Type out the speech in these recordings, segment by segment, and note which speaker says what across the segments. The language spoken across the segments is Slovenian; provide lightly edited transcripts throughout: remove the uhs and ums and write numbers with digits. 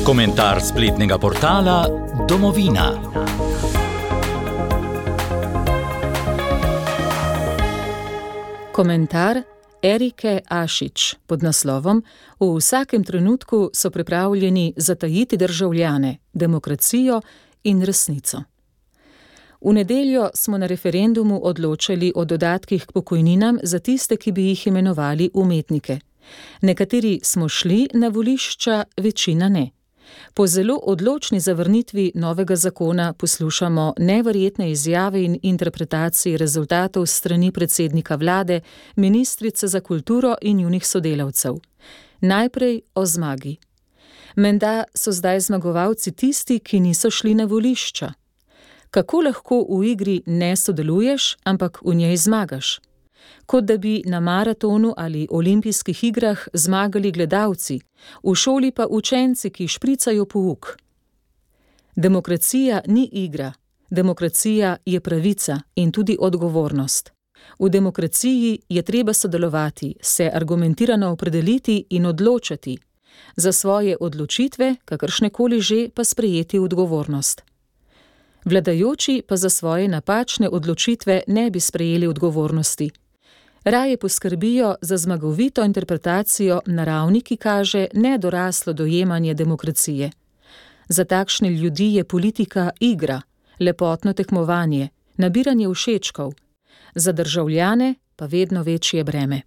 Speaker 1: Komentar spletnega portala Domovina.
Speaker 2: Komentar Erike Ašič pod naslovom V vsakem trenutku so pripravljeni zatajiti državljane, demokracijo in resnico. V nedeljo smo na referendumu odločali o dodatkih k pokojninam za tiste, ki bi jih imenovali umetnike. Nekateri smo šli na volišča, večina ne. Po zelo odločni zavrnitvi novega zakona poslušamo neverjetne izjave in interpretacije rezultatov strani predsednika vlade, ministrice za kulturo in njunih sodelavcev. Najprej o zmagi. Menda so zdaj zmagovalci tisti, ki niso šli na volišča. Kako lahko v igri ne sodeluješ, ampak v njej zmagaš? Kot da bi na maratonu ali olimpijskih igrah zmagali gledalci, v šoli pa učenci, ki špricajo pouk. Demokracija ni igra, demokracija je pravica in tudi odgovornost. V demokraciji je treba sodelovati, se argumentirano opredeliti in odločati. Za svoje odločitve, kakršnekoli že, pa sprejeti odgovornost. Vladajoči pa za svoje napačne odločitve ne bi sprejeli odgovornosti. Raje poskrbijo za zmagovito interpretacijo na ravni, ki kaže nedoraslo dojemanje demokracije. Za takšne ljudi je politika igra, lepotno tekmovanje, nabiranje všečkov. Za državljane pa vedno večje breme.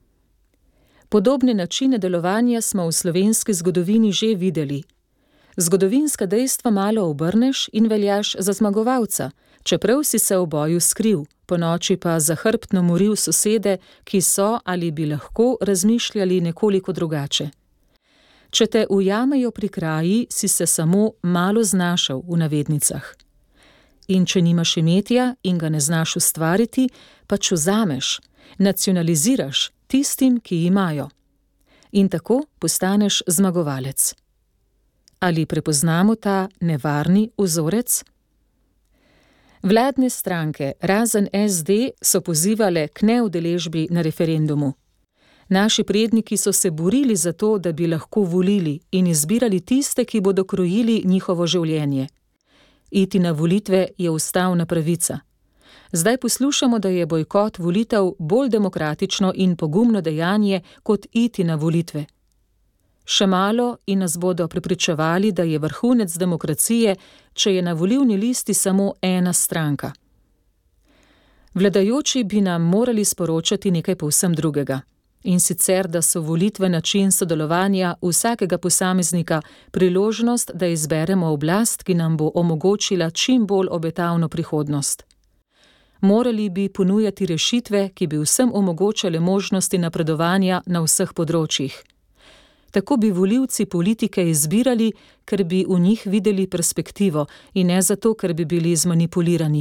Speaker 2: Podobne načine delovanja smo v slovenski zgodovini že videli. Zgodovinska dejstva malo obrneš in veljaš za zmagovalca, čeprav si se v boju skril, ponoči pa zahrbtno moril sosede, ki so ali bi lahko razmišljali nekoliko drugače. Če te ujamejo pri kraji, si se samo malo znašel v navednicah. In če nimaš imetja in ga ne znaš ustvariti, pač vzameš, nacionaliziraš tistim, ki imajo. In tako postaneš zmagovalec. Ali prepoznamo ta nevarni vzorec? Vladne stranke, razen SD, so pozivale k neudeležbi na referendumu. Naši predniki so se borili za to, da bi lahko volili in izbirali tiste, ki bodo krojili njihovo življenje. Iti na volitve je ustavna pravica. Zdaj poslušamo, da je bojkot volitev bolj demokratično in pogumno dejanje, kot iti na volitve. Še malo in nas bodo prepričevali, da je vrhunec demokracije, če je na volilni listi samo ena stranka. Vladajoči bi nam morali sporočati nekaj povsem drugega. In sicer, da so volitve način sodelovanja vsakega posameznika priložnost, da izberemo oblast, ki nam bo omogočila čim bolj obetavno prihodnost. Morali bi ponujati rešitve, ki bi vsem omogočale možnosti napredovanja na vseh področjih. Tako bi volivci politike izbirali, ker bi v njih videli perspektivo in ne zato, ker bi bili zmanipulirani.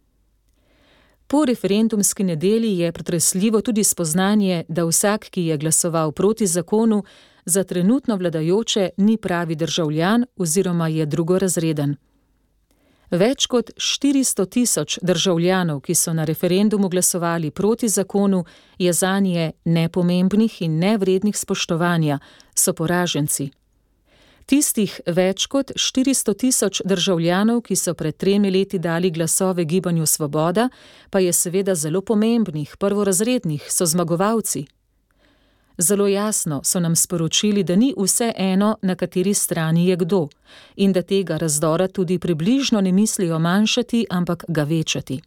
Speaker 2: Po referendumski nedelji je pretresljivo tudi spoznanje, da vsak, ki je glasoval proti zakonu, za trenutno vladajoče ni pravi državljan oziroma je drugorazreden. Več kot 400 000 državljanov, ki so na referendumu glasovali proti zakonu, je zanje nepomembnih in nevrednih spoštovanja, so poraženci. Tistih več kot 400 000 državljanov, ki so pred 3 leti dali glasove Gibanju Svoboda, pa je seveda zelo pomembnih, prvorazrednih, so zmagovalci. Zelo jasno so nam sporočili, da ni vse eno, na kateri strani je kdo, in da tega razdora tudi približno ne mislijo manjšati, ampak ga večati.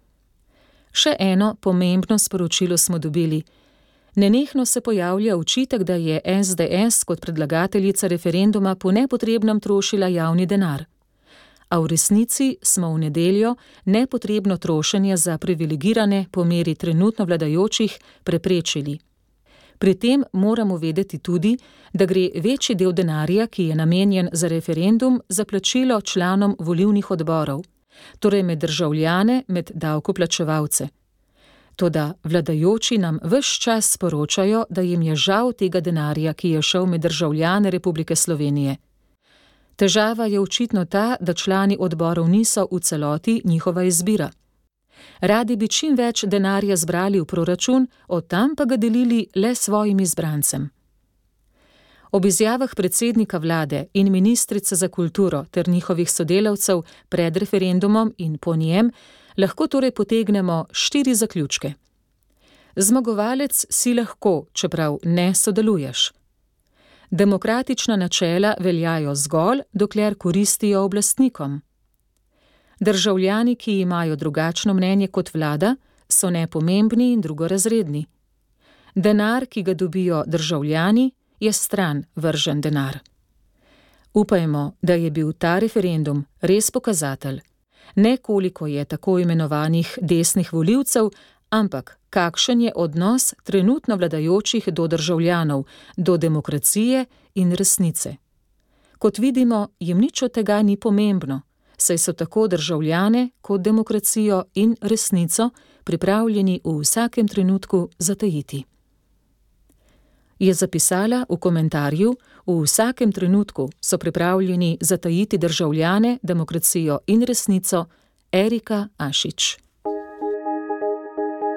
Speaker 2: Še eno pomembno sporočilo smo dobili. Nenehno se pojavlja očitek, da je SDS kot predlagateljica referenduma po nepotrebnem trošila javni denar. A v resnici smo v nedeljo nepotrebno trošenje za privilegirane po meri trenutno vladajočih preprečili. Pri tem moramo vedeti tudi, da gre večji del denarja, ki je namenjen za referendum, za plačilo članom volilnih odborov, torej med državljane, med davkoplačevalce. Toda vladajoči nam ves čas sporočajo, da jim je žal tega denarja, ki je šel med državljane Republike Slovenije. Težava je očitno ta, da člani odborov niso v celoti njihova izbira. Radi bi čim več denarja zbrali v proračun, od tam pa ga delili le svojim izbrancem. Ob izjavah predsednika vlade in ministrice za kulturo ter njihovih sodelavcev pred referendumom in po njem lahko torej potegnemo 4 zaključke. Zmagovalec si lahko, čeprav ne sodeluješ. Demokratična načela veljajo zgolj, dokler koristijo oblastnikom. Državljani, ki imajo drugačno mnenje kot vlada, so nepomembni in drugorazredni. Denar, ki ga dobijo državljani, je stran vržen denar. Upajmo, da je bil ta referendum res pokazatelj, ne koliko je tako imenovanih desnih volivcev, ampak kakšen je odnos trenutno vladajočih do državljanov, do demokracije in resnice. Kot vidimo, jim nič od tega ni pomembno, saj so tako državljane kot demokracijo in resnico pripravljeni v vsakem trenutku zatajiti. Je zapisala v komentarju: v vsakem trenutku so pripravljeni zatajiti državljane, demokracijo in resnico, Erika Ašič.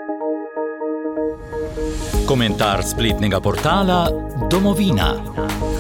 Speaker 1: Komentar spletnega portala Domovina.